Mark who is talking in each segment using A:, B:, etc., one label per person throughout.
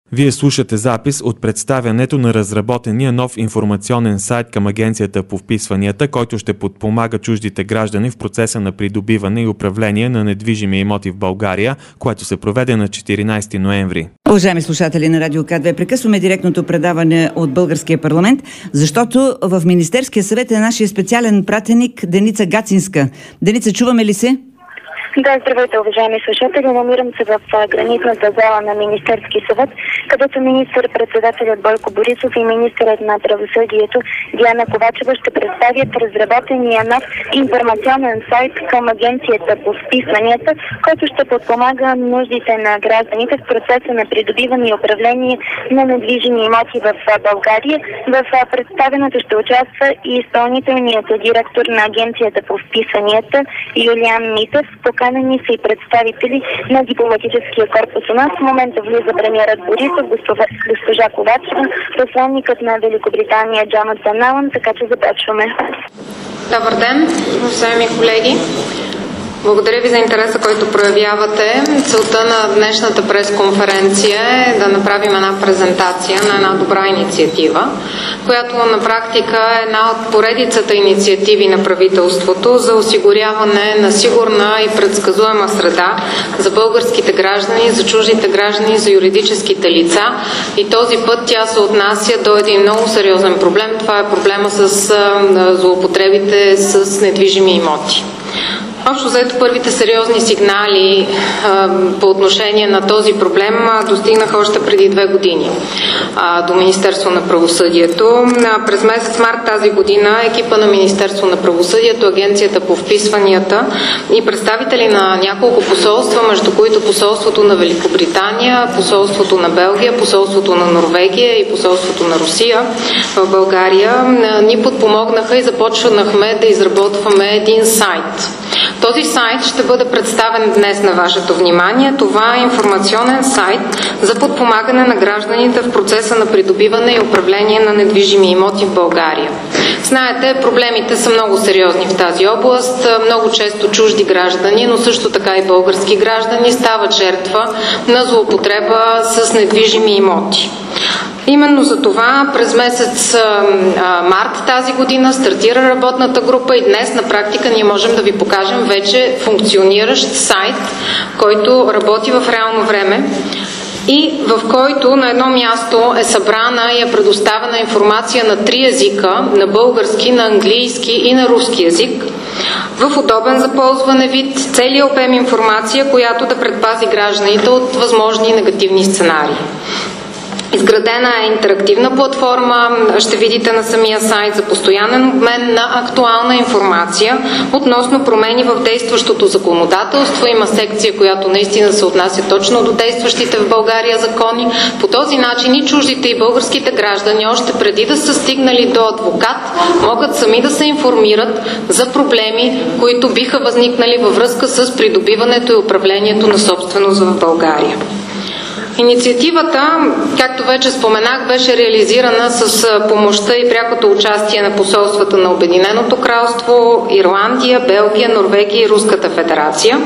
A: Вие слушате запис от представянето на разработения нов информационен сайт към Агенцията по вписванията, който ще подпомага чуждите граждани в процеса на придобиване и управление на недвижими имоти в България, което се проведе на 14 ноември.
B: Уважаеми слушатели на Радио К2, прекъсваме директното предаване от Българския парламент, защото в Министерския съвет е нашия специален пратеник Деница Гацинска. Деница, чуваме ли се?
C: Да, здравейте, уважаеми слушатели. Намирам се в гранитната зала на Министерски съвет, където министър-председателят Бойко Борисов и министърът на правосъдието Диана Ковачева ще представят разработения нов информационен сайт към Агенцията по вписванията, който ще подпомага нуждите на гражданите в процеса на придобиване и управление на недвижими имоти в България. В представянето ще участва и изпълнителният директор на Агенцията по вписванията Юлиан Митев. Поканени са и представители на дипломатическия корпус у нас. В момента влиза премиерът Борисов, госпожа Ковачева, посланникът на Великобритания Джонатан Алън, така че започваме.
D: Добър ден, уважаеми колеги! Благодаря ви за интереса, който проявявате. Целта на днешната пресконференция е да направим една презентация на една добра инициатива, която на практика е една от поредицата инициативи на правителството за осигуряване на сигурна и предсказуема среда за българските граждани, за чуждите граждани, за юридическите лица. И този път тя се отнася до един много сериозен проблем. Това е проблема с злоупотребите с недвижими имоти. Общо взето първите сериозни сигнали по отношение на този проблем достигнаха още преди 2 години до Министерство на правосъдието. През месец март тази година екипа на Министерство на правосъдието, Агенцията по вписванията и представители на няколко посолства, между които посолството на Великобритания, посолството на Белгия, посолството на Норвегия и посолството на Русия в България ни подпомогнаха и започнахме да изработваме един сайт. Този сайт ще бъде представен днес на вашето внимание. Това е информационен сайт за подпомагане на гражданите в процеса на придобиване и управление на недвижими имоти в България. Знаете, проблемите са много сериозни в тази област. Много често чужди граждани, но също така и български граждани стават жертва на злоупотреба с недвижими имоти. Именно за това през месец март тази година стартира работната група и днес на практика ние можем да ви покажем вече функциониращ сайт, който работи в реално време и в който на едно място е събрана и е предоставена информация на 3 езика, на български, на английски и на руски език, в удобен за ползване вид, целият обем информация, която да предпази гражданите от възможни негативни сценарии. Изградена е интерактивна платформа, ще видите на самия сайт за постоянен обмен на актуална информация относно промени в действащото законодателство. Има секция, която наистина се отнася точно до действащите в България закони. По този начин и чуждите и българските граждани, още преди да са стигнали до адвокат, могат сами да се информират за проблеми, които биха възникнали във връзка с придобиването и управлението на собственост в България. Инициативата, както вече споменах, беше реализирана с помощта и прякото участие на посолствата на Обединеното кралство, Ирландия, Белгия, Норвегия и Руската федерация.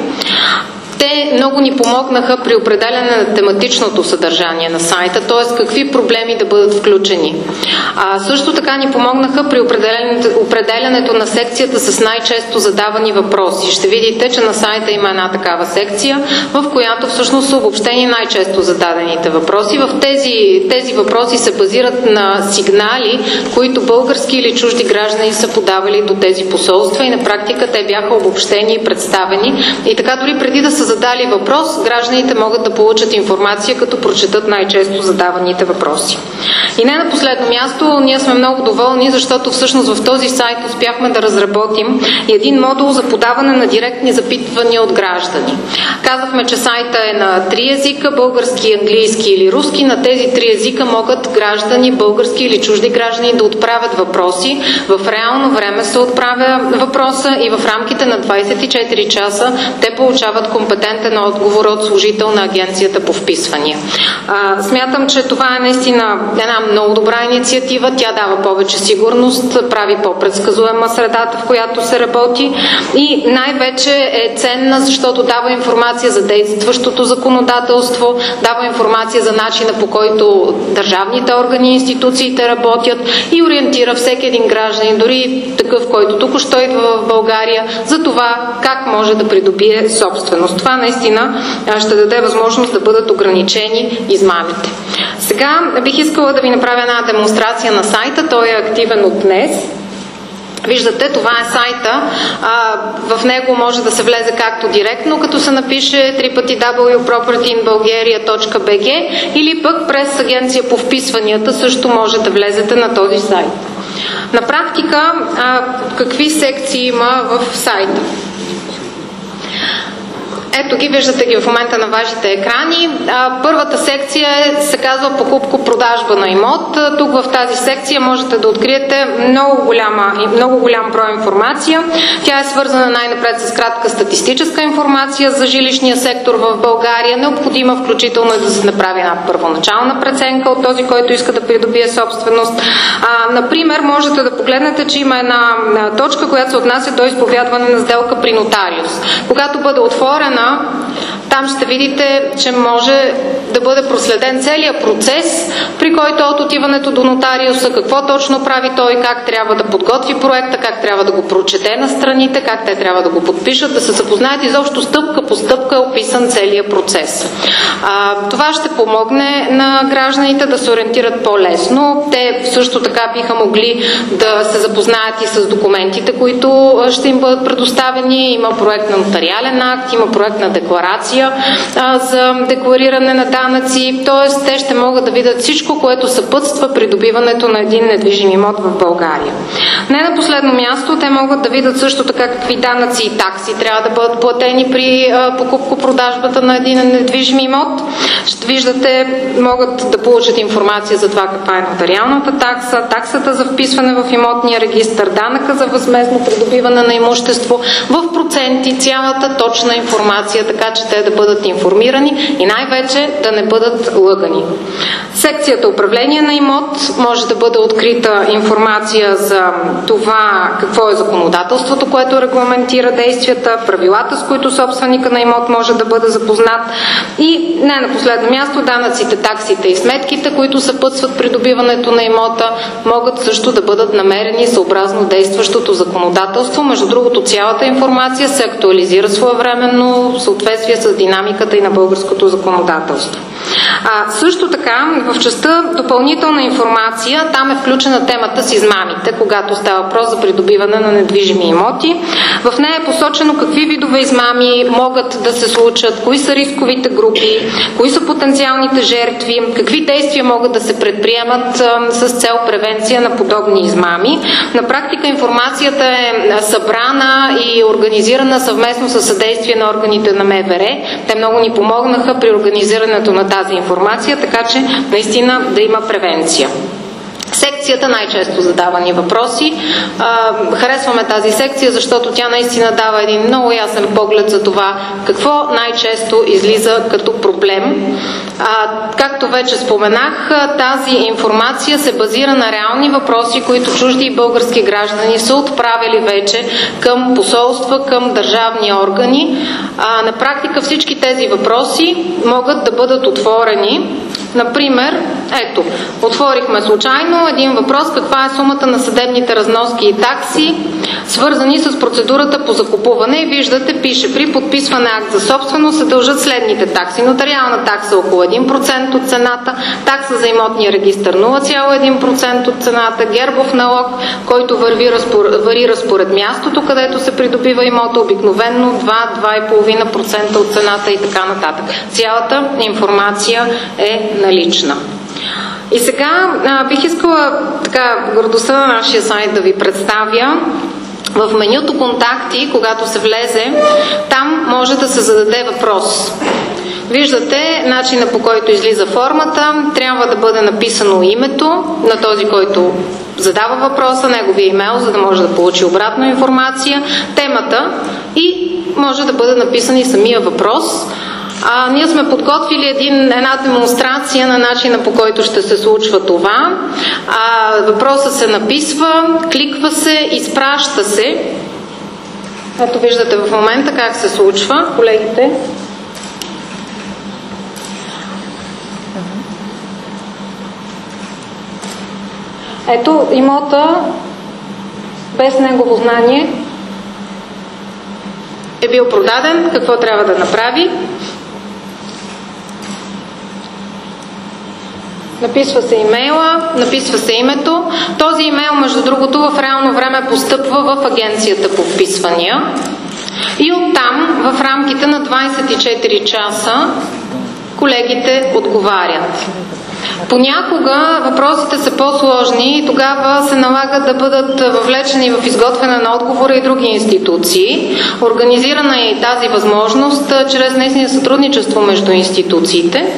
D: Те много ни помогнаха при определяне на тематичното съдържание на сайта, т.е. какви проблеми да бъдат включени. Също така ни помогнаха при определянето на секцията с най-често задавани въпроси. Ще видите, че на сайта има една такава секция, в която всъщност са обобщени най-често зададените въпроси. В тези въпроси се базират на сигнали, които български или чужди граждани са подавали до тези посолства и на практика те бяха обобщени и представени. И така дори преди да са задали въпрос, гражданите могат да получат информация, като прочетат най-често задаваните въпроси. И не на последно място, ние сме много доволни, защото всъщност в този сайт успяхме да разработим един модул за подаване на директни запитвания от граждани. Казахме, че сайта е на 3 езика, български, английски или руски. На тези 3 езика могат граждани, български или чужди граждани да отправят въпроси. В реално време се отправя въпроса и в рамките на 24 часа те получават компетентност компетентен отговор от служител на Агенцията по вписвания. Смятам, че това е наистина една много добра инициатива. Тя дава повече сигурност, прави по-предсказуема средата, в която се работи и най-вече е ценна, защото дава информация за действащото законодателство, дава информация за начина, по който държавните органи и институциите работят и ориентира всеки един гражданин, дори такъв, който току-що идва в България, за това как може да придобие собственост. Това наистина ще даде възможност да бъдат ограничени измамите. Сега бих искала да ви направя една демонстрация на сайта. Той е активен от днес. Виждате, това е сайта. В него може да се влезе както директно, като се напише www.propertyinbulgaria.bg или пък през Агенция по вписванията също може да влезете на този сайт. На практика, какви секции има в сайта? Ето ги, виждате ги в момента на вашите екрани. Първата секция се казва покупко-продажба на имот. Тук в тази секция можете да откриете много голям брой информация. Тя е свързана най-напред с кратка статистическа информация за жилищния сектор в България. Необходима включително да се направи една първоначална преценка от този, който иска да придобие собственост. Например, можете да погледнете, че има една точка, която се отнася до изповядване на сделка при нотариус. Когато бъде отворена, там ще видите, че може да бъде проследен целият процес, при който от отиването до нотариуса, какво точно прави той, как трябва да подготви проекта, как трябва да го прочете на страните, как те трябва да го подпишат, да се запознаят изобщо стъпка по стъпка описан целият процес. Това ще помогне на гражданите да се ориентират по-лесно. Те също така биха могли да се запознаят и с документите, които ще им бъдат предоставени. Има проект на нотариален акт, има проект на декларация за деклариране на данъци, т.е. те ще могат да видят всичко, което съпътства придобиването на един недвижим имот в България. Не на последно място, те могат да видят също така какви данъци и такси трябва да бъдат платени при покупко-продажбата на един недвижим имот. Ще виждате, могат да получат информация за това каква е нотариалната такса, таксата за вписване в имотния регистър, данъка за възмездно придобиване на имущество, в проценти, цялата точна информация, така че те да бъдат информирани и най-вече да не бъдат лъгани. Секцията управление на имот може да бъде открита информация за това какво е законодателството, което регламентира действията, правилата, с които собственика на имот може да бъде запознат и не на последно място данъците, таксите и сметките, които съпътстват придобиването на имота, могат също да бъдат намерени съобразно действащото законодателство. Между другото, цялата информация се актуализира своевременно в съответствие с динамиката и на българското законодателство. Също така, в частта допълнителна информация, там е включена темата с измамите, когато става въпрос за придобиване на недвижими имоти. В нея е посочено какви видове измами могат да се случат, кои са рисковите групи, кои са потенциалните жертви, какви действия могат да се предприемат с цел превенция на подобни измами. На практика информацията е събрана и организирана съвместно със съдействие на органите на МВР. Те много ни помогнаха при организирането на тази информация, така че наистина да има превенция. Секцията най-често задавани въпроси. Харесваме тази секция, защото тя наистина дава един много ясен поглед за това какво най-често излиза като проблем. Както вече споменах, тази информация се базира на реални въпроси, които чужди и български граждани са отправили вече към посолства, към държавни органи. На практика всички тези въпроси могат да бъдат отворени. Например, ето, отворихме случайно един въпрос: каква е сумата на съдебните разноски и такси, свързани с процедурата по закупуване. И виждате, пише: при подписване акт за собственост се дължат следните такси. Нотариална такса около 1% от цената, такса за имотния регистър 0,1% от цената, гербов налог, който варира според мястото, където се придобива имота, обикновенно 2-2,5% от цената и така нататък. Цялата информация е налична. И сега бих искала гордостта на нашия сайт да ви представя. В менюто контакти, когато се влезе, там може да се зададе въпрос. Виждате начина, по който излиза формата. Трябва да бъде написано името на този, който задава въпроса, неговия имейл, за да може да получи обратно информация, темата и може да бъде написан и самия въпрос. Ние сме подготвили една демонстрация на начина, по който ще се случва това. Въпросът се написва, кликва се, изпраща се. Ето виждате в момента как се случва, колегите. Ето имота без негово знание е бил продаден. Какво трябва да направи? Написва се имейла, написва се името. Този имейл, между другото, в реално време постъпва в агенцията по вписвания. И оттам, в рамките на 24 часа, колегите отговарят. Понякога въпросите са по-сложни и тогава се налага да бъдат въвлечени в изготвяне на отговора и други институции. Организирана е и тази възможност чрез наистина сътрудничество между институциите.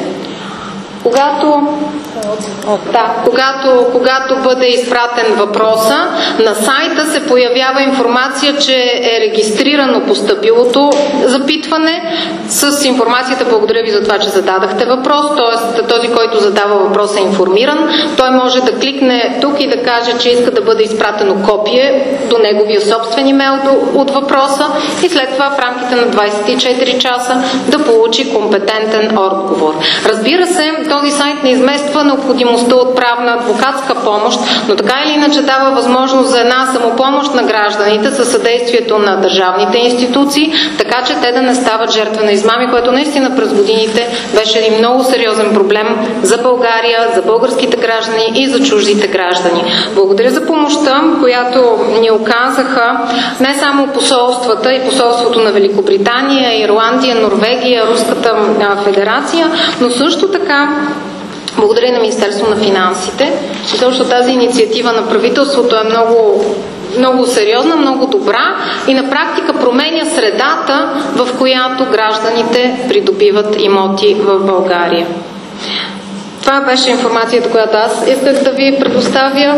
D: Когато бъде изпратен въпроса, на сайта се появява информация, че е регистрирано постъпилото запитване с информацията. Благодаря ви за това, че зададахте въпрос. Т.е. този, който задава въпрос, е информиран. Той може да кликне тук и да каже, че иска да бъде изпратено копие до неговия собствен имейл от въпроса и след това в рамките на 24 часа да получи компетентен отговор. Разбира се, този сайт не измества необходимостта от правна адвокатска помощ, но така или иначе дава възможност за една самопомощ на гражданите със съдействието на държавните институции, така че те да не стават жертва на измами, което наистина през годините беше един много сериозен проблем за България, за българските граждани и за чуждите граждани. Благодаря за помощта, която ни оказаха не само посолствата и посолството на Великобритания, Ирландия, Норвегия, Руската федерация, но също така благодаря на Министерство на финансите, защото тази инициатива на правителството е много сериозна, много добра и на практика променя средата, в която гражданите придобиват имоти в България. Това беше информацията, която аз исках да ви предоставя.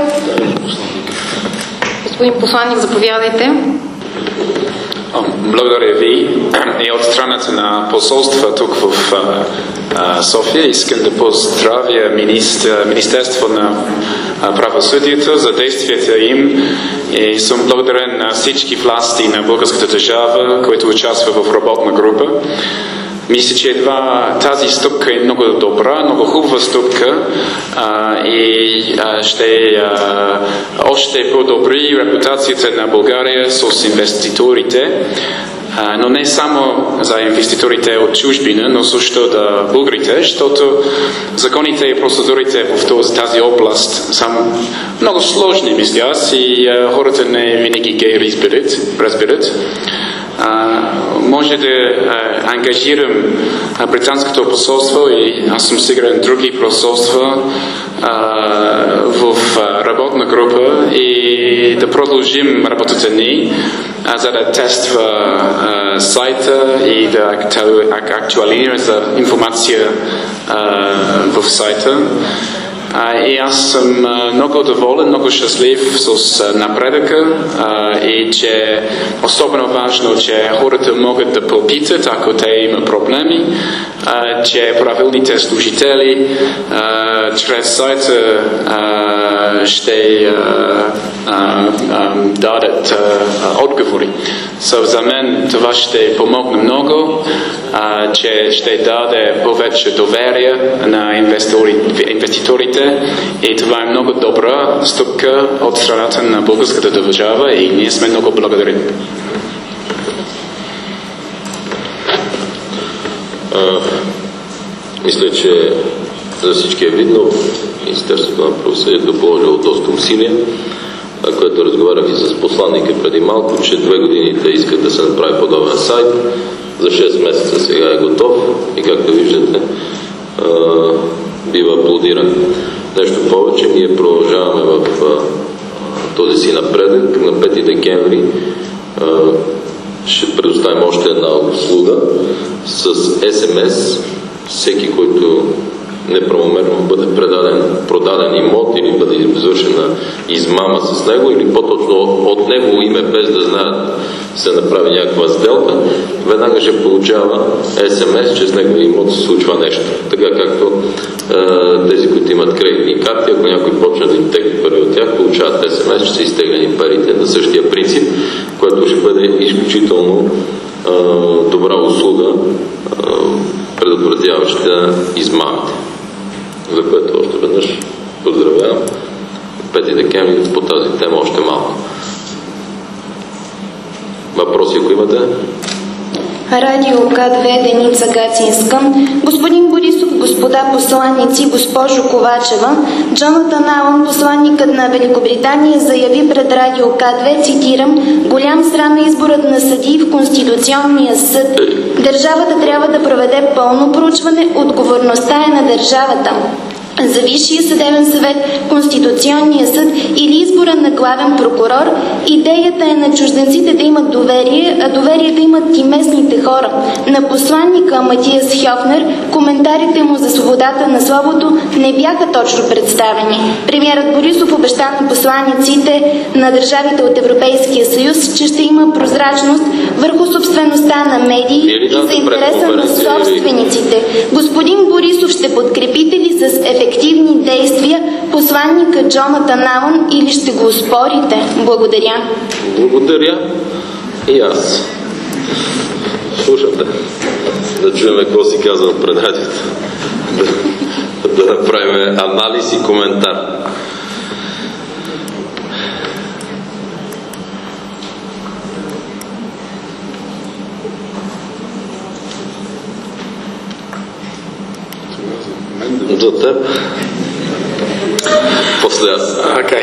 D: Господин посланник, заповядайте.
E: Благодаря ви и от страната на посолства тук в София. Искам да поздравя Министерство на правосъдието за действията им и съм благодарен на всички власти на българската държава, които участват в работна група. Мисля, че тази стъпка е много добра, много хубава стъпка и ще още подобри репутацията на България с инвеститорите, но не само за инвеститорите от чужбина, но също да българите, защото законите и процедурите в тази област са много сложни, мисля аз, и хората не винаги ги разбират. Може да ангажирам британското посолство и аз съм сигурен други посолства в работна група и да продължим работата ни, за да тества сайта и да актуализира информация в сайта. И аз съм много доволен, много щастлив с напредъка и че особено важно, че хората могат да попитат, ако те имат проблеми, че правилните служители чрез сайта ще дадат отговори. За мен това ще помогне много, че ще даде повече доверие на инвеститорите и това е много добра стъпка от страната на българската държава и ние сме много благодарни.
F: Мисля, че за всички е видно, Министерството на правосъдието положило доста усилия, което разговарях и с посланника преди малко, че 2 години те искат да се направи подобен сайт. За 6 месеца сега е готов и както виждате бива аплодиран. Нещо повече, ние продължаваме в този си напредък. На 5 декември ще предоставим още една услуга с SMS всеки, който неправомерно бъде продаден имот или бъде извършена измама с него, или по-точно от негово име, без да знаят, се направи някаква сделка, веднага ще получава СМС, че с неговия имот се случва нещо. Така както тези, които имат кредитни карти, ако някой почне да им тегли пари от тях, получават СМС, че са изтеглени парите на същия принцип, което ще бъде изключително добра услуга, предотвратяваща измамите. За което още веднъж поздравявам. 5 декември по тази тема още малко. Въпроси, ако имате?
G: Радио К2, Деница Гацинска. Господин Борисов, господа посланници, госпожо Ковачева, Джонатан Алън, посланникът на Великобритания, заяви пред Радио К2, цитирам: "Голям срам е изборът на съдии в Конституционния съд. Държавата трябва да проведе пълно проучване, отговорността е на държавата. За Висшия съдебен съвет, Конституционния съд или избора на главен прокурор, идеята е на чужденците да имат доверие, а доверие да имат и местните хора." На посланника Матиас Хьофнер коментарите му за свободата на словото не бяха точно представени. Премиерът Борисов обеща на посланиците на държавите от Европейския съюз, че ще има прозрачност върху собствеността на медии и за интереса на собствениците. Господин Борисов, ще подкрепите ли с ефективни действия посланника Джонатан Алън или ще го оспорите? Благодаря.
F: Благодаря. И аз. Слушате. Да чуем какво си казва пред радиото. Да направим анализ и коментар. За теб. После аз.
E: Окей.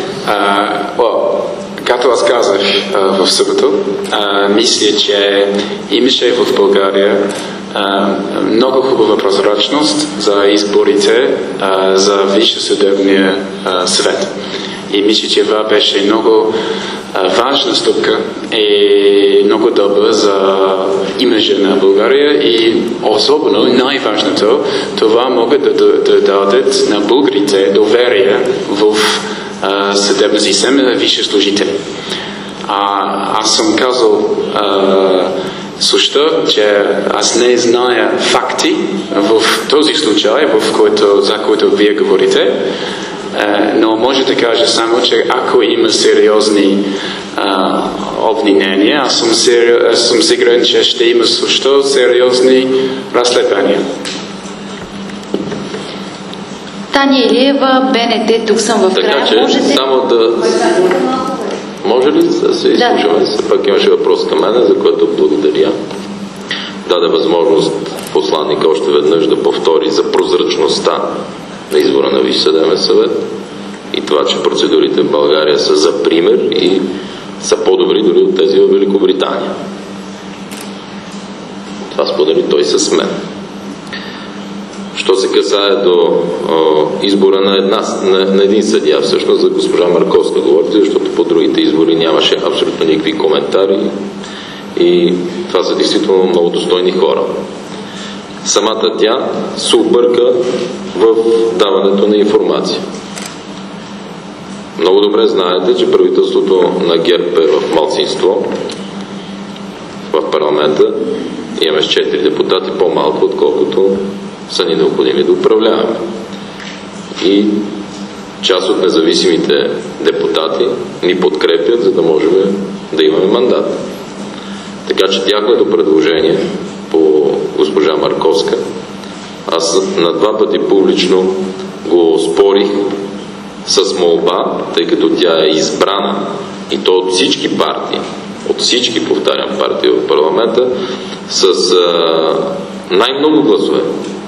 E: Както аз казах в събота, мисля, че имаше в България много хубава прозрачност за изборите за Висшия съдебния съвет. И мисля, че това беше много важна стъпка и много добра за имиджа на България и особено най-важното, това могат да дадат на българите доверие в съдебна система на висши служители. Аз съм казал също, че аз не зная факти в този случай, за който вие говорите, но може да кажа само, че ако има сериозни обвинения, аз съм сигурен, че ще има също сериозни разследвания.
G: Таня Илиева, БНТ, тук съм в края.
F: Така че, можете... само да... Може ли да се изслушаме? Все пак имаше въпрос към мене, за което благодаря. Даде възможност посланника още веднъж да повтори за прозрачността на избора на Висш съдебен съвет и това, че процедурите в България са за пример и са по-добри дори от тези в Великобритания. Това сподели той с мен. Що се касае до избора на един съдия, всъщност за госпожа Марковска говорите, защото по другите избори нямаше абсолютно никакви коментари и това са действително много достойни хора. Самата тя се обърка в даването на информация. Много добре знаете, че правителството на ГЕРБ е в малцинство в парламента. Имаме с 4 депутати по-малко, отколкото са ни необходими да управляваме. И част от независимите депутати ни подкрепят, за да можем да имаме мандат. Така че тяхното предложение по госпожа Марковска, аз на 2 пъти публично го спорих с молба, тъй като тя е избрана и то от всички партии, повтарям, партии в парламента, с най-много гласове.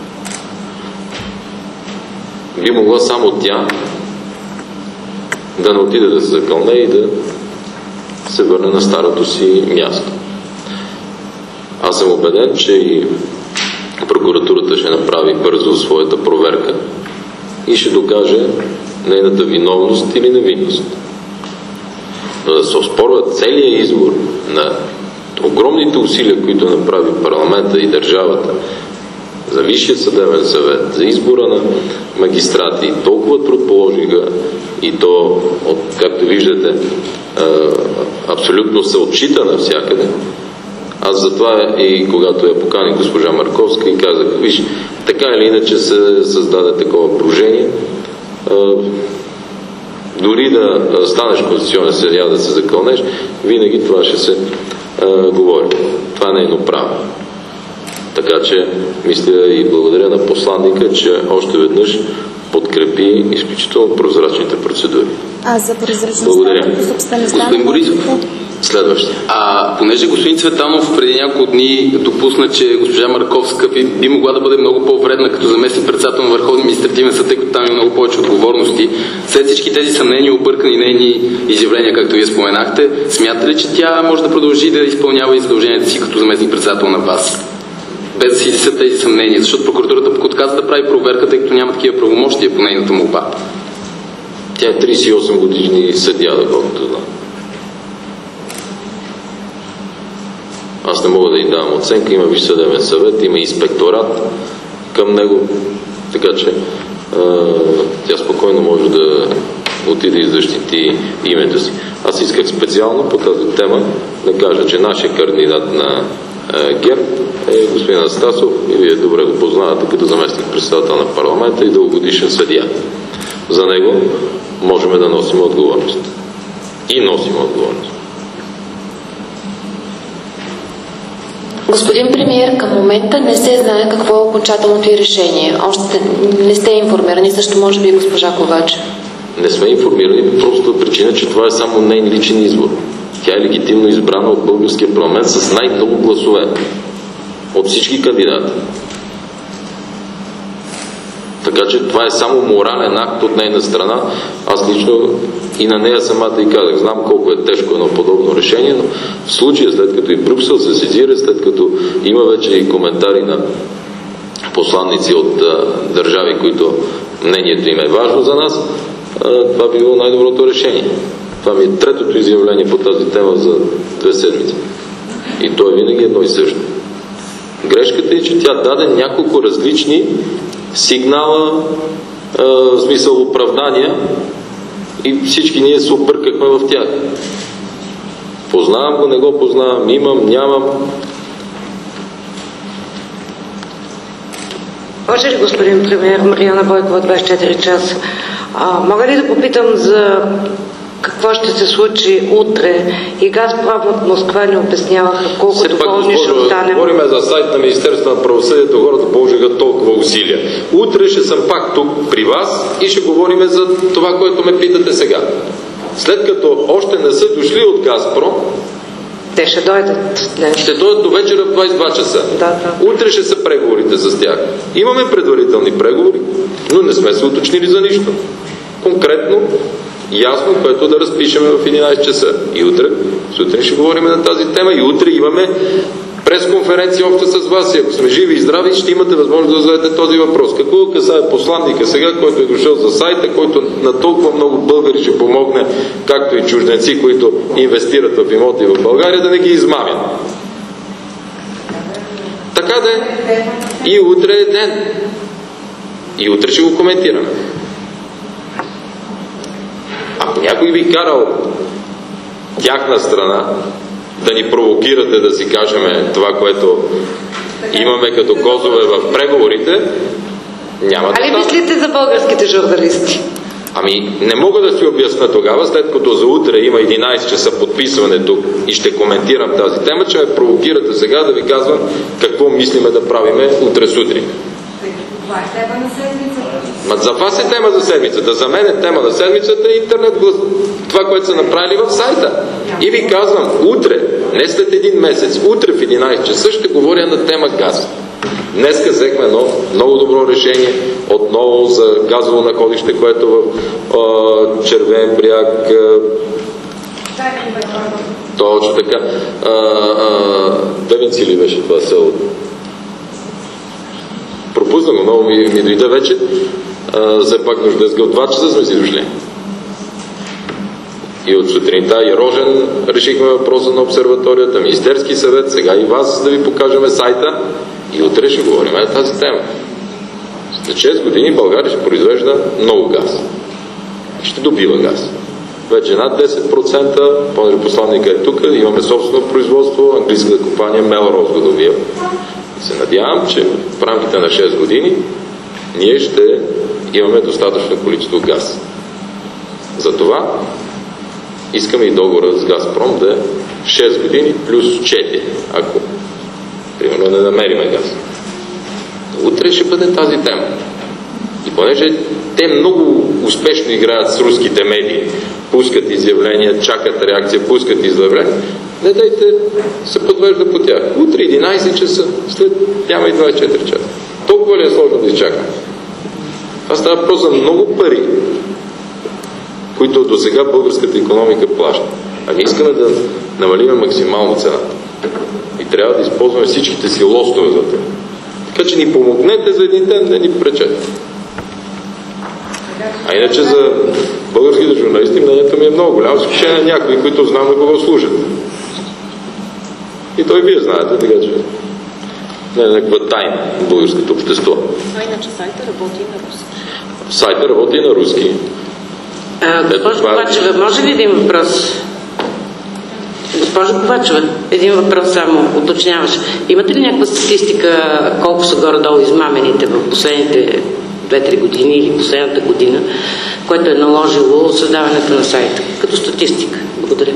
F: Би могла само тя да не отиде да се закълне и да се върне на старото си място. Аз съм убеден, че и прокуратурата ще направи бързо своята проверка и ще докаже нейната виновност или невинност. Но да се оспорва целият избор на огромните усилия, които направи парламента и държавата за Висшия съдебен съвет, за избора на магистрати. Толкова труд положиха и то, както виждате, абсолютно се отчита навсякъде. Аз затова и когато я поканих госпожа Марковска и казах, виж, така или иначе се създаде такова положение. Дори да станеш конституционен съдия, да се закълнеш, винаги това ще се говори. Това е нейно право. Така че, мисля и благодаря на посланника, че още веднъж подкрепи изключително прозрачните процедури.
G: А за прозрачността?
F: Благодаря.
H: Господин Борисов,
F: следващия.
H: Понеже господин Цветанов преди няколко дни допусна, че госпожа Марковска би могла да бъде много по-вредна като заместник-председател на Върховния административен съд, тъй като там има много повече отговорности, след всички тези съмнения, объркани нейни изявления, както вие споменахте, смята ли, че тя може да продължи да изпълнява и задълженията си като заместник-председател на ВАС? Без да си са тези съмнения, защото прокуратурата пък отказа да прави проверка, тъй като няма такива правомощия по нейната молба.
F: Тя е 38 годишни съдия, доколкото знам. Аз не мога да й давам оценка, има Висш съдебен съвет, има инспекторат към него, така че тя спокойно може да отиде и защити името си. Аз исках специално по тази тема да кажа, че нашия кандидат на ГЕРБ е господин Анастасов и вие добре го познавате като заместник-председател на парламента и дългогодишен съдия. За него можем да носим отговорност. И носим отговорност.
I: Господин премиер, към момента не се знае какво е окончателното и решение. Още не сте информирани, също може би и госпожа Ковачева.
F: Не сме информирани по простата причина, че това е само нейн личен избор. Тя е легитимно избрана от българския парламент с най-много гласове от всички кандидати. Така че това е само морален акт от нейна страна. Аз лично и на нея самата и казах, знам колко е тежко едно подобно решение, но в случая, след като и Брюксел се сезира, след като има вече и коментари на посланници от държави, които мнението им е важно за нас, това би било най-доброто решение. Това ми е третото изявление по тази тема за 2 седмици. И то е винаги едно и също. Грешката е, че тя даде няколко различни сигнала, в смисъл оправдания, и всички ние се объркахме в тях. Познавам го, не го познавам, имам, нямам.
J: Може ли, господин премиер, Мариана Бойкова, 24 часа? Мога ли да попитам за какво ще се случи утре? И Газпром от Москва ни обясняваха колко доволни ще останем.
F: Говорим за сайт на Министерството на правосъдието, хората положиха толкова усилия. Утре ще съм пак тук при вас и ще говорим за това, което ме питате сега. След като още не са дошли от Газпром,
J: те ще дойдат днес.
F: Ще дойдат до вечера в 22 часа.
J: Да.
F: Утре ще са преговорите с тях. Имаме предварителни преговори, но не сме се уточнили за нищо. Конкретно, ясно, което да разпишеме в 11 часа. И утре, сутрин ще говорим на тази тема и утре имаме пресконференция обща с вас. И ако сме живи и здрави, ще имате възможност да зададете този въпрос. Какво касае посланника сега, който е дошъл за сайта, който на толкова много българи ще помогне, както и чужденци, които инвестират в имоти в България, да не ги измамят. Така да е. И утре е ден. И утре ще го коментираме. Ако някой би карал тяхна страна да ни провокирате да си кажем това, което имаме като козове в преговорите, няма да стане.
J: Мислите за българските журналисти?
F: Не мога да си обясня тогава, след като за утре има 11 часа подписване тук и ще коментирам тази тема, че ме провокирате сега да ви казвам какво мислиме да правиме утре сутрин.
J: Това е тема на седмицата.
F: За вас е тема за седмицата. За мен е тема на седмицата и интернет глас. Това, което са направили в сайта. И ви казвам, утре, не след един месец, утре в 11 часа ще говоря на тема газ. Днеска взехме едно много добро решение отново за газово находище, което в Червен бряг. Точно така. Девинци ли беше това село? Пропусна го, много ми дойде вече. Все пак днеска от 2 часа сме си дошли. И от сутринта и Рожен решихме въпроса на обсерваторията, Министерски съвет, сега и вас да ви покажем сайта и утре ще говорим на тази тема. След 6 години България ще произвежда много газ. Ще добива газ. Вече над 10%, понеже посланника е тук, имаме собствено производство, английската компания Melrose го добива. Се надявам, че в рамките на 6 години ние ще имаме достатъчно количество газ. Затова искаме и договора с Газпром да е 6 години плюс 4, ако примерно не намериме газ. Утре ще бъде тази тема. И понеже те много успешно играят с руските медии, пускат изявления, чакат реакция, пускат изявления, не дайте се подвежда по тях. Утре 11 часа, след няма и 24 часа. Толкова ли е сложно да изчакам? Това става въпрос за много пари, които до сега българската икономика плаща. А ние искаме да намалим максимално цената. И трябва да използваме всичките си лостове за това. Така че ни помогнете за един ден, да ни пречете. А иначе за българските журналисти мнението ми е много голямо, с изключение на някои, които знам на кого служат. И той вие знаете, така че не е някаква тайна в българското общество.
I: А иначе сайта работи на руски.
F: Сайта работи на руски.
J: Госпожо Ковачева, може ли един въпрос? Госпожо Ковачева, един въпрос само уточняваш. Имате ли някаква статистика колко са горе-долу измамените в последните 2-3 години или последната година, което е наложило създаването на сайта? Като статистика. Благодаря.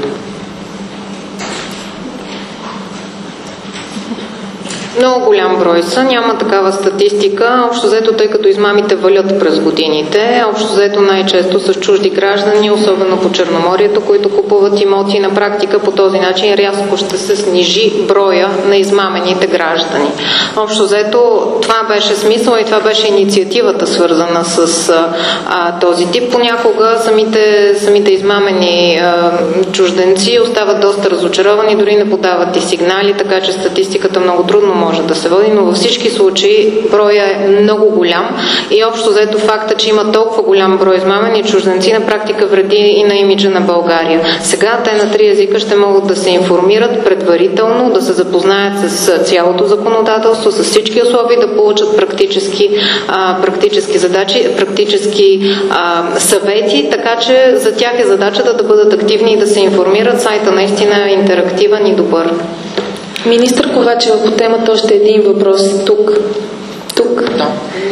D: Много голям брой са, няма такава статистика. Общо взето, тъй като измамите валят през годините, общо взето най-често с чужди граждани, особено по Черноморието, които купуват имоти. На практика по този начин рязко ще се снижи броя на измамените граждани. Общо взето, това беше смисъл и това беше инициативата, свързана с този тип. Понякога самите измамени чужденци остават доста разочаровани, дори не подават и сигнали, така че статистиката много трудно може да се води, но във всички случаи броя е много голям и общо взето факта, че има толкова голям брой измамени чужденци, на практика вреди и на имиджа на България. Сега те на 3 езика ще могат да се информират предварително, да се запознаят с цялото законодателство, с всички условия, да получат практически задачи, практически съвети, така че за тях е задачата да бъдат активни и да се информират. Сайта наистина е интерактивен и добър.
K: Министър Ковачева, по темата още един въпрос. Тук.
D: Да.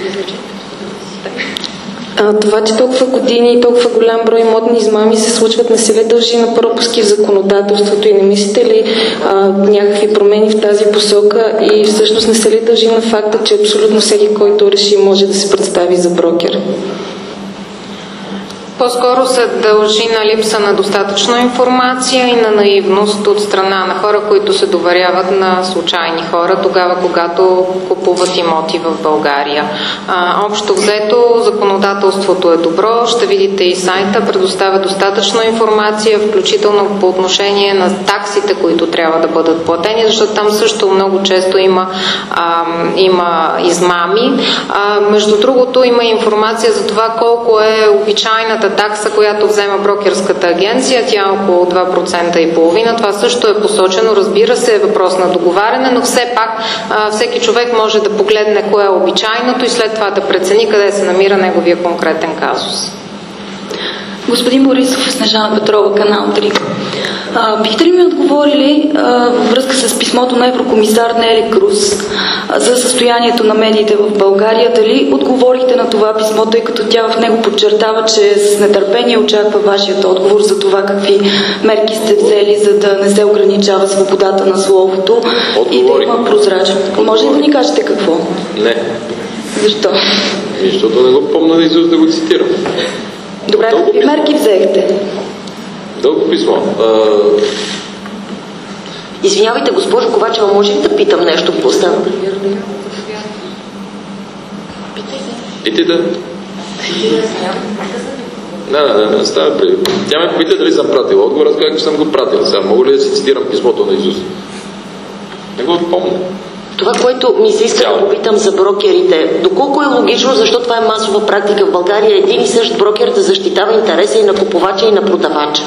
K: Това, че толкова години и толкова голям брой имотни измами се случват, не се ли дължи на пропуски в законодателството и не мислите ли някакви промени в тази посока и всъщност не се ли дължи на факта, че абсолютно всеки, който реши, може да се представи за брокер?
D: По-скоро се дължи на липса на достатъчно информация и на наивност от страна на хора, които се доверяват на случайни хора, тогава когато купуват имоти в България. Общо взето, законодателството е добро, ще видите и сайта, предоставя достатъчно информация, включително по отношение на таксите, които трябва да бъдат платени, защото там също много често има измами. Между другото, има информация за това колко е обичайната такса, която взема брокерската агенция. Тя е около 2,5%. Това също е посочено. Разбира се, е въпрос на договаряне, но все пак всеки човек може да погледне кое е обичайното и след това да прецени къде се намира неговия конкретен казус.
K: Господин Борисов, Снежана Петрова, канал 3. Бихте ли ми отговорили във връзка с писмото на еврокомисар Нели Круз за състоянието на медиите в България? Дали отговорихте на това писмо, тъй като тя в него подчертава, че с нетърпение очаква вашият отговор за това какви мерки сте взели, за да не се ограничава свободата на словото и да има прозрачност? Може ли да ни кажете какво?
F: Не.
K: Защо?
F: Защото не го помня да изуст да го цитирам.
K: Добре, какви мерки взехте?
F: Дълго писмо.
L: Извинявайте, госпожо Ковачева, може ли да питам нещо по става?
F: Питайте. Не, става преди. Тя ме попита дали съм пратил отговор, аз казах, че съм го пратил. Сега мога ли да си цитирам писмото на Исус? Не го помня.
L: Това, което ми се иска да попитам за брокерите, доколко е логично, защото това е масова практика в България, един и същ брокер да защитава интереса и на купувача и на продавача.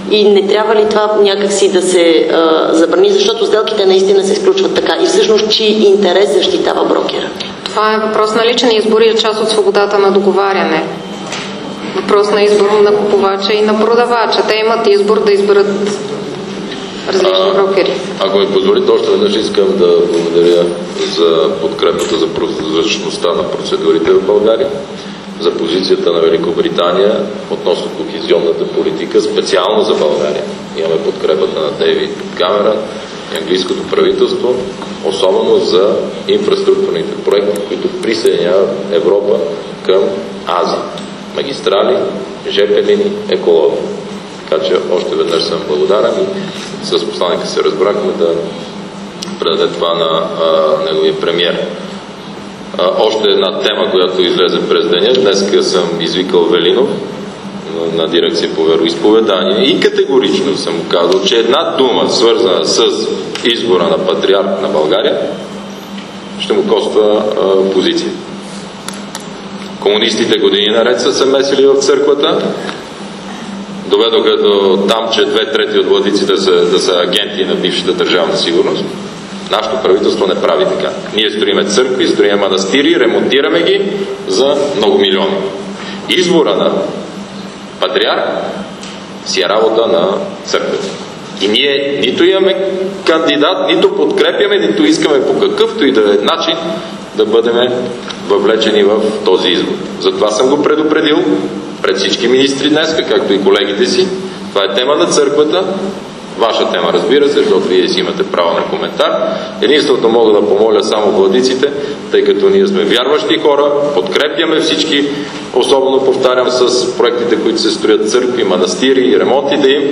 L: И не трябва ли това някакси да се забрани, защото сделките наистина се изключват така. И всъщност, чий интерес защитава брокера?
D: Това е въпрос на личен избор и е част от свободата на договаряне. Въпрос на избор на купувача и на продавача. Те имат избор да изберат различни брокери.
F: Ако ми позволите, още веднъж искам да благодаря за подкрепата за прозрачността на процедурите в България, за позицията на Великобритания относно кохезионната политика, специално за България. Имаме подкрепата на Дейвид Камерън и английското правителство, особено за инфраструктурните проекти, които присъединяват Европа към Азия. Магистрали, ЖП линии, екология. Така че още веднъж съм благодарен и с посланника се разбрахме да предаде това на неговия премиер. Още една тема, която излезе през деня. Днес съм извикал Велинов на дирекция по вероизповедание и категорично съм казал, че една дума, свързана с избора на патриарх на България, ще му коства позиция. Комунистите години наред са се месили в църквата, доведоха до там, че 2/3 от владиците да са агенти на бившата държавна сигурност. Нашето правителство не прави така. Ние строиме църкви, строиме манастири, ремонтираме ги за много милиони. Избора на патриарх си е работа на църквата. И ние нито имаме кандидат, нито подкрепяме, нито искаме по какъвто и да е начин да бъдем въвлечени в този избор. Затова съм го предупредил пред всички министри днес, както и колегите си. Това е тема на църквата. Ваша тема, разбира се, защото вие си имате право на коментар. Единственото мога да помоля само владиците, тъй като ние сме вярващи хора, подкрепяме всички, особено повтарям с проектите, които се строят църкви, манастири и ремонтите им,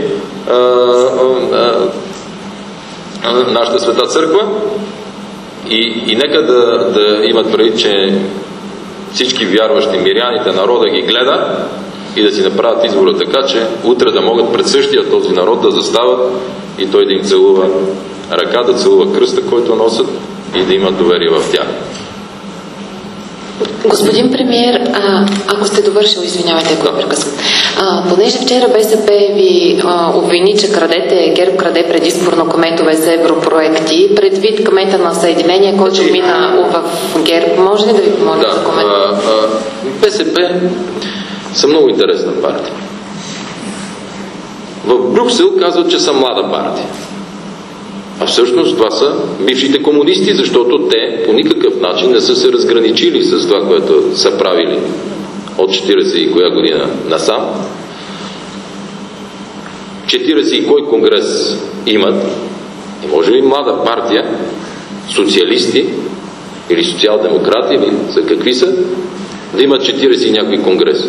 F: нашата света църква. И нека да имат предвид, че всички вярващи миряните, народа ги гледа и да си направят избора така, че утре да могат пред същия този народ да застават и той да им целува ръка, да целува кръста, който носят и да имат доверие в тях.
I: Господин премиер, ако сте довършил, извинявайте, ако прекъсвам. Понеже вчера БСП ви обвини, че ГЕРБ краде предизборно кметове за европроекти, предвид кмета на Съединение, който мина в ГЕРБ, може ли да ви помоля за коментар?
F: БСП са много интересна партия. В Брюксел казват, че са млада партия. А всъщност това са бившите комунисти, защото те по никакъв начин не са се разграничили с това, което са правили от 40 и коя година насам. 40 и кой конгрес имат и може ли млада партия, социалисти или социал-демократи или за какви са, да имат 40 и някой конгрес.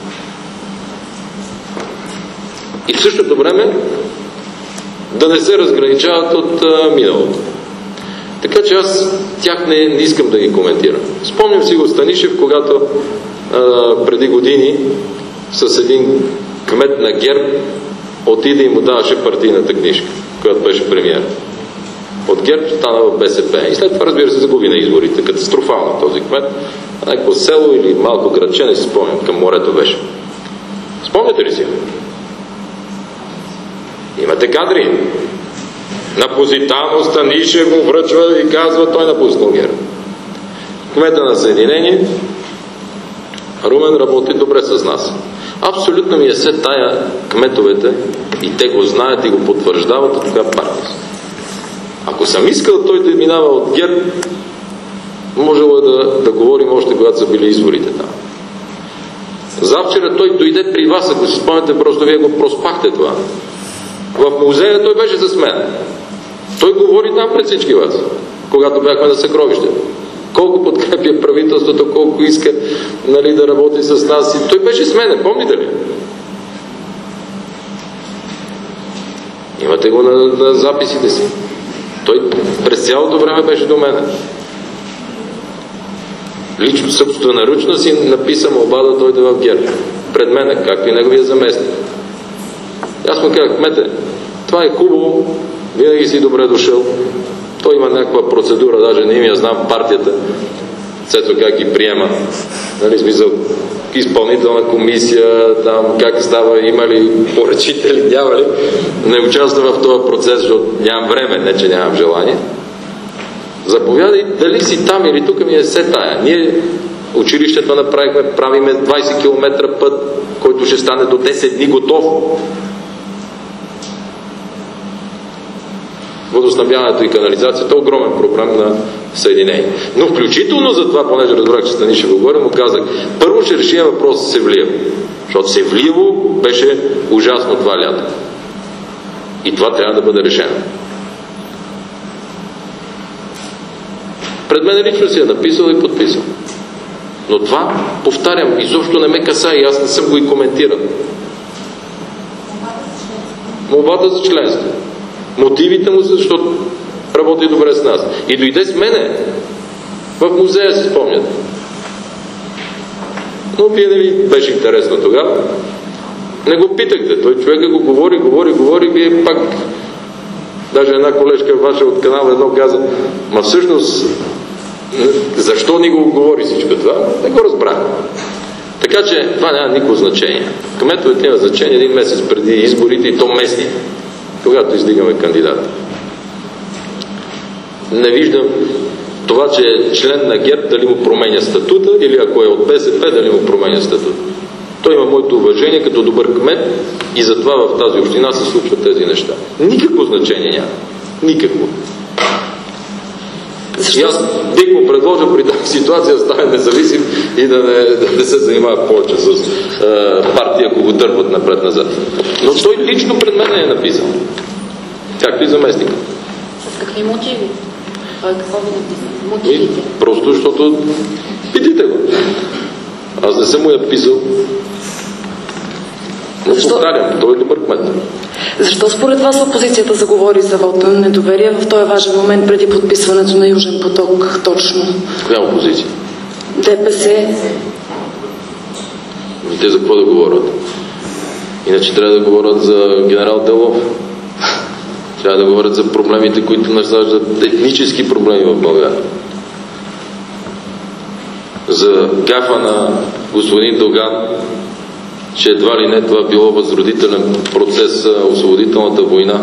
F: И в същото време да не се разграничават от миналото. Така че аз тях не искам да ги коментирам. Спомням си го Станишев, когато преди години с един кмет на ГЕРБ отиде и му даваше партийната книжка, която беше премиер. От ГЕРБ стана в БСП. И след това, разбира се, загуби на изборите. Катастрофално този кмет. Някакво село или малко градче, не си спомням, към морето беше. Спомняте ли си? Имате кадри. На Позитано Станишев му връчва и казва, той напуснал ГЕРБ. Кмета на Съединение Румен работи добре с нас. Абсолютно ми е се тая кметовете и те го знаят и го потвърждават от коя партия. Ако съм искал той да минава от ГЕРБ, можело е да говорим още когато са били изборите там. Завчера той дойде при вас, ако си спомняте, просто вие го проспахте това. В музея той беше с мен. Той говори там пред всички вас, когато бяхме на съкровището. Колко подкрепя правителството, колко иска да работи с нас. И той беше с мене, помните ли? Имате го на записите си. Той през цялото време беше до мене. Лично собственоръчно си написа молба да дойде в ГЕРБ. Пред мене, както и неговия заместник. Аз му казах, кмете, това е хубаво, винаги си добре дошъл. Той има някаква процедура, даже не им я знам партията, Цецо как ги приема. Нали, смисъл, изпълнителна комисия, там как става, има ли поръчители, няма ли. Не участвам в този процес, защото нямам време, не че нямам желание. Заповядай, дали си там или тук ми е все тая. Ние училището направихме, правиме 20 км път, който ще стане до 10 дни готов. Водоснабдяването и канализацията е огромен проблем на Съединение. Но включително за това, понеже разбрах, че Стани ще го говоря, му казах, първо ще решим въпрос с Севлиево. Защото Севлиево беше ужасно това лято. И това трябва да бъде решено. Пред мен лично си е написал и подписал. Но това, повтарям, изобщо не ме касае и аз не съм го и коментирал. Молбата за членство. Мотивите му са, защото работи добре с нас. И дойде с мене в музея, си спомняте. Но вие не ви беше интересно тогава. Не го питахте. Той човека го говори, вие пак... Даже една колежка ваша от канал 1 каза, ма всъщност защо ни го говори всичко това? Не го разбрах. Така че това няма никакво значение. Кметовете има значение един месец преди изборите и то местни, когато издигаме кандидата. Не виждам това, че е член на ГЕРБ, дали му променя статута, или ако е от БСП, дали му променя статута. Той има моето уважение като добър кмет и затова в тази община се случват тези неща. Никакво значение няма. Никакво. И аз бих му предложил при тази ситуация да стане независим и да не се занимава повече с партия, ако го дърпат напред-назад. Но той лично пред мен е написал. Както и заместник.
I: С какви мотиви? Той какво ви написал? Мотивите?
F: Просто защото питайте го. Аз не съм му я писал. Но повтарям, той е добър кмет.
K: Защо според вас опозицията заговори за вот на недоверие в този важен момент преди подписването на Южен поток точно?
F: Коя опозиция?
K: ДПС.
F: И те за какво да говорят? Иначе трябва да говорят за генерал Делов. Трябва да говорят за проблемите, които насаждат етнически проблеми в България. За гафа на господин Доган, че едва ли не това било възродителен процес за освободителната война.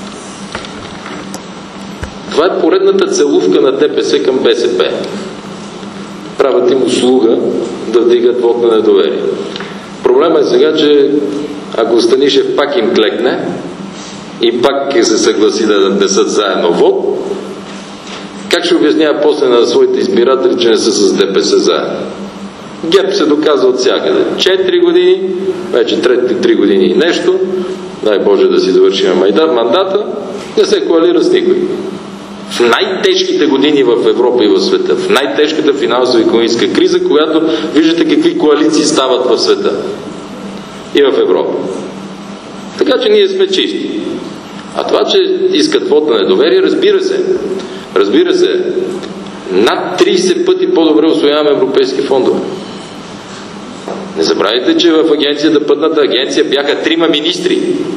F: Това е поредната целувка на ДПС към БСП. Правят им услуга да вдигат вот на недоверие. Проблемът е сега, че ако Станишев пак им клекне и пак се съгласи да несат заедно вот, как ще обяснява после на своите избиратели, че не са с ДПС заедно? ГЕРБ се доказва от всякъде. 4 години, вече 3 години и нещо, дай Боже да си довършим мандата, не се коалира с никой. В най-тежките години в Европа и в света, в най-тежката финансово-икономическа криза, когато виждате какви коалиции стават в света и в Европа. Така че ние сме чисти. А това, че искат вот на недоверие, разбира се, над 30 пъти по-добре усвояваме европейски фондове. Не забравяйте, че в Пътната агенция бяха 3 министри.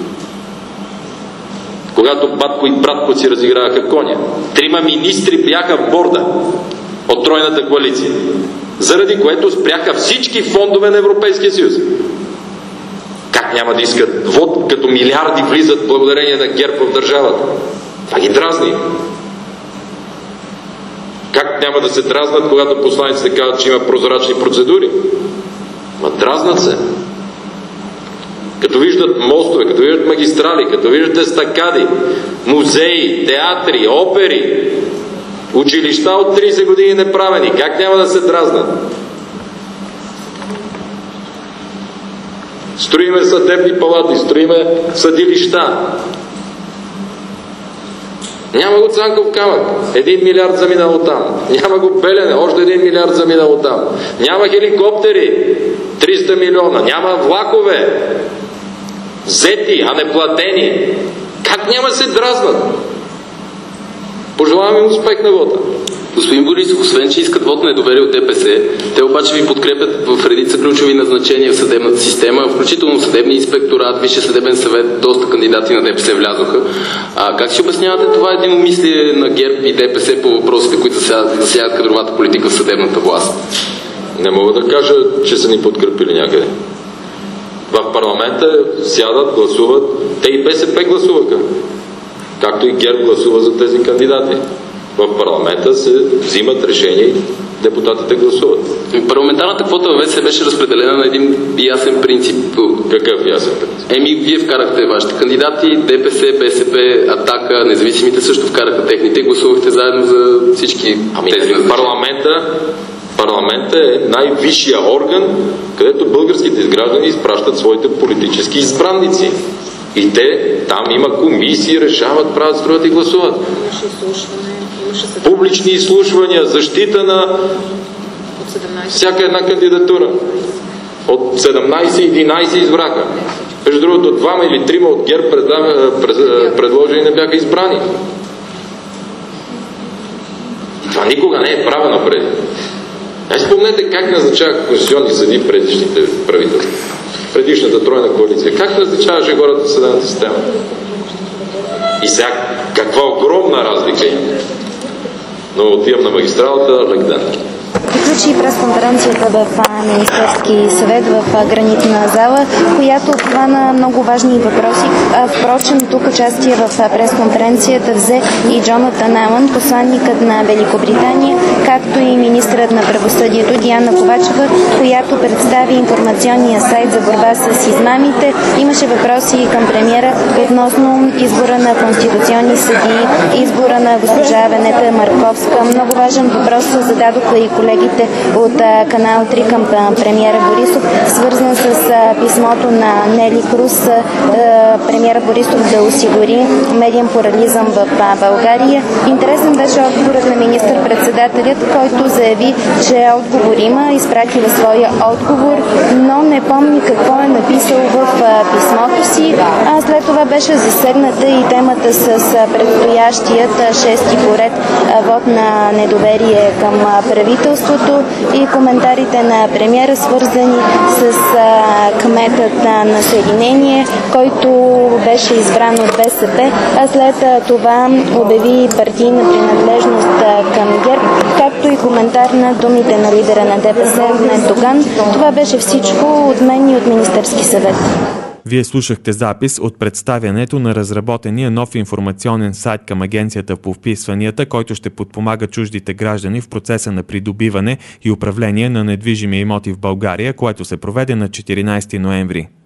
F: Когато батко и братко си разиграваха коня. 3 министри бяха в борда от тройната коалиция. Заради което спряха всички фондове на Европейския съюз. Как няма да искат вот, като милиарди влизат благодарение на ГЕРБ в държавата? Това ги дразни. Как няма да се дразнат, когато посланиците казват, че има прозрачни процедури? Ма дразнат се. Като виждат мостове, като виждат магистрали, като виждат естакади, музеи, театри, опери, училища от 30 години неправени. Как няма да се дразнат? Строиме съдебни палати, строиме съдилища. Няма го Цанков камък. 1 милиард заминало там. Няма го Белене. Още 1 милиард заминало там. Няма хеликоптери. 300 милиона. Няма влакове. Взети, а не платени. Как няма се дразнат? Пожелавам им успех на вота.
H: Господин Борисов, освен че искат вот на недоверие от ДПС, те обаче ви подкрепят в редица ключови назначения в съдебната система, включително съдебния инспекторат, Висше съдебен съвет, доста кандидати на ДПС влязоха. Как си обяснявате това единомислие на ГЕРБ и ДПС по въпросите, които засягат кадровата политика в съдебната власт?
F: Не мога да кажа, че са ни подкрепили някъде. В парламента сядат, гласуват. Те и БСП гласуваха. Както и ГЕРБ гласува за тези кандидати. В парламента се взимат решения и депутатите гласуват.
H: Парламентарната квота в ВС беше разпределена на един ясен принцип.
F: Какъв ясен принцип?
H: Вие вкарахте вашите кандидати, ДПС, БСП, Атака, независимите също вкараха техните, гласувахте заедно за всички тези назначения.
F: Парламентът е най-висшия орган, където българските граждани изпращат своите политически избранници. И те, там има комисии, решават, правят, строят и гласуват. Публични изслушвания, защита на всяка една кандидатура. От 17-11 избраха. Между другото, 2 или 3 от ГЕРБ предложени не бяха избрани. Това никога не е правено преди. Спомнете как назначаваха конституционни съдии в предишните правителства. Предишната тройна коалиция. Как назначаваше хората в съдебната система? И сега каква огромна разлика има. Но отивам на магистралата, лек ден.
G: Приключи пресконференцията в Министерски съвет в Гранитна зала, която обхвана много важни въпроси. Впрочем, тук участие в пресконференцията взе и Джонатан Алън, посланникът на Великобритания, както и министърът на правосъдието Диана Ковачева, която представи информационния сайт за борба с измамите. Имаше въпроси към премиера относно избора на конституционни съдии, избора на госпожа Венета Марковска. Много важен въпрос зададоха и колегите от канал 3 към премиера Борисов, свързан с писмото на Нели Круз, премиера Борисов да осигури медиен плурализъм в България. Интересен беше отговорът на министър-председателят, който заяви, че отговор има, изпратила своя отговор, но не помни какво е написал в писмото си. След това беше засегната и темата с предстоящият 6-ти поред вод на недоверие към правителството и коментарите на премиера, свързани с кметът на Съединение, който беше избран от БСП, а след това обяви партийна принадлежност към ГЕРБ, както и коментар на думите на лидера на ДПС Ахмед Доган. Това беше всичко от мен и от Министерски съвет.
A: Вие слушахте запис от представянето на разработения нов информационен сайт към Агенцията по вписванията, който ще подпомага чуждите граждани в процеса на придобиване и управление на недвижими имоти в България, което се проведе на 14 ноември.